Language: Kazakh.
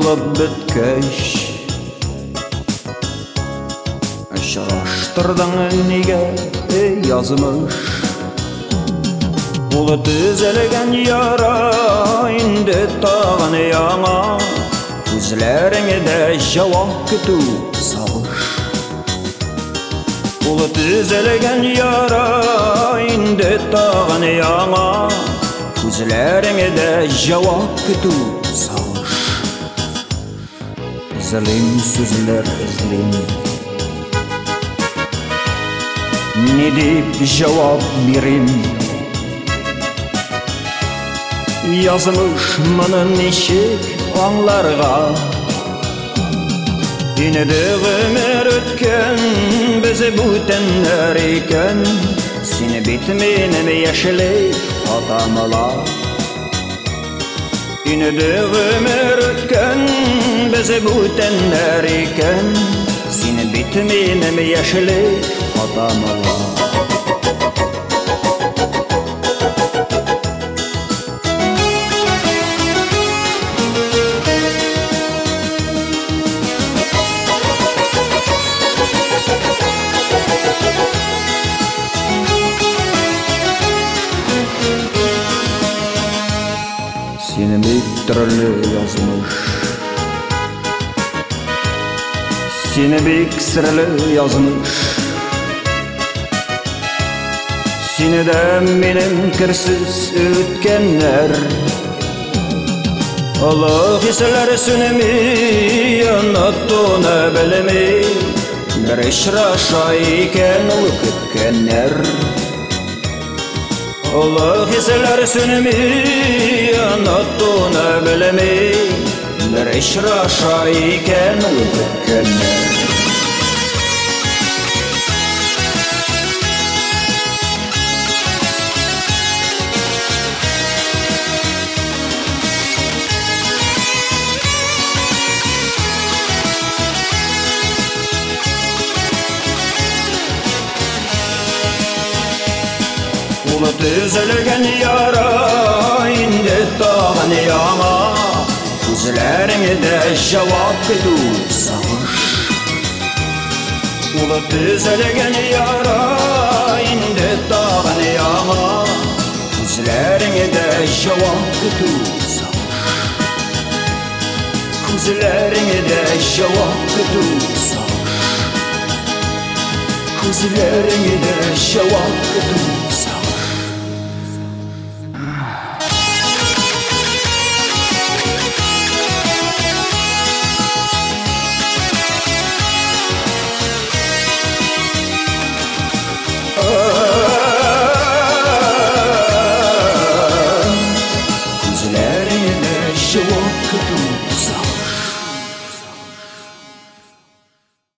болып біткеш Шараштырдың неге язмыш Ұлы түзелген яра инде тағын яңа Көзлеріңе де жауап күту сағыш Ұлы түзелген яра инде тағын яңа Көзлеріңе де жауап күту сағыш Зілім сөзлер ізлем Не деп жауап берем Yazmış мұнын нешек аңларға Енеді ғөмір өткен Бізі бүтінлер екен Сені бетменім яшілей атамыла Енеді ғөмір өткен Бізі бүтінлер екен Сені бетменім яшілей атамыла Seni bir türlü yazmış Seni bir sırlı yazmış Seni de benim kırсыз ötkenler Allah hisler sünemi yanıttığını bilemi Bir işraşa iken olup gitkenler Allah hisler sünemi yanıttığını bilemi Bir işraşa iken olup gitkenler Ұлы түзілген яра инде тағын яңа Көзлеріңе де жауап күту сағыш Ұлы түзілген яра инде тағын яңа Көзлеріңе де жауап күту сағыш Көзлеріңе де жауап күту сағыш Көзлеріңе де жауап күту